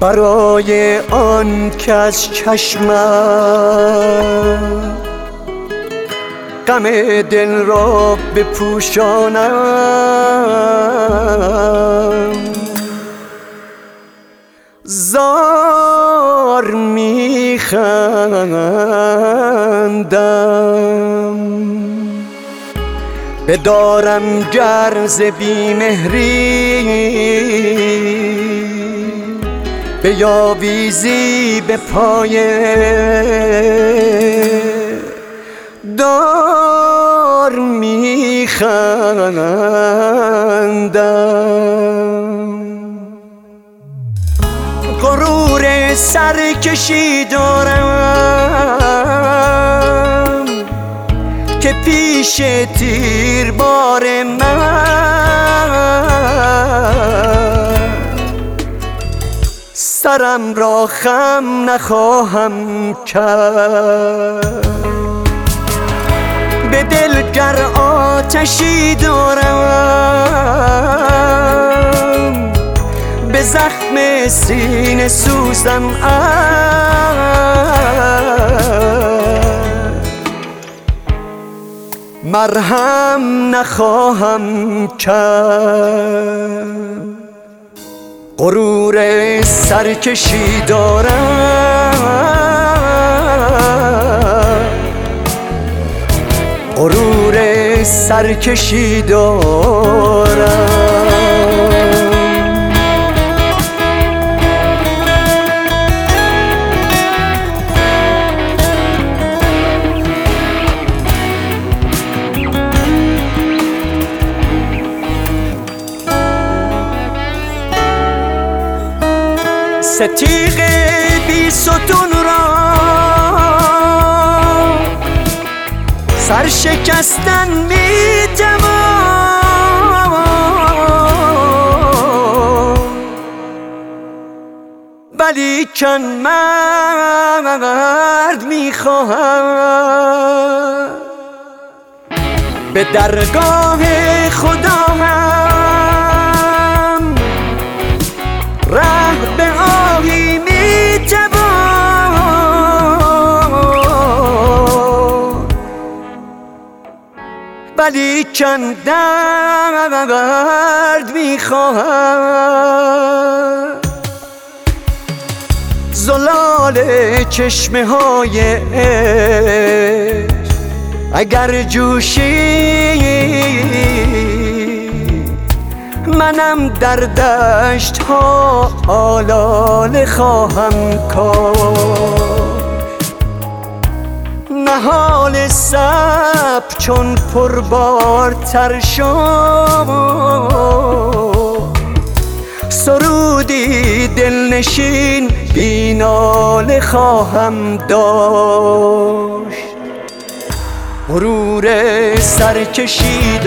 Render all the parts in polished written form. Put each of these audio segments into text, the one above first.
برای آن که از چشمم غم دل را بپوشانم. زار میخندم بدارم گر ز بیمهری بیاویزی به پای دار میخندم. غرور سرکشی دارم که پیش تیربار من سرم را خم نخواهم کرد. به دل گر آتشی دارم به زخم سینه سوزم مرهم نخواهم کرد. غرور سرکشی دارم، غرور سرکشی دارم. ستیغ بی ستون را سرشکستن می توان، ولیکن مرد می خواهم به درگاه خدا هم ره به آهی می توان، ولیکن درد می خواهم. زلال چشمه های عشق اگر جوشی منم در دشت ها آلاله خواهم کاشت. نهال صبر چون پربارتر شد سرودی دلنشین بی ناله خواهم داشت. غرور سرکشی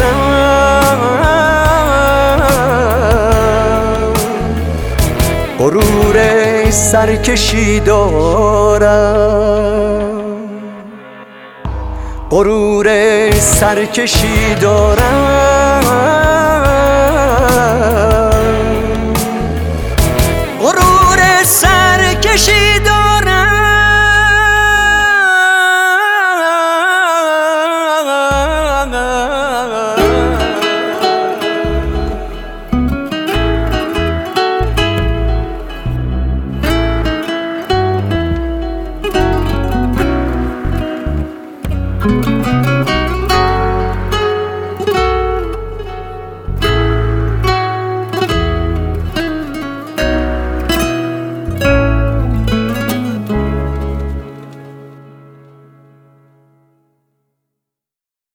دارم، غرور سرکشی دارم، غرور سرکشی دارم.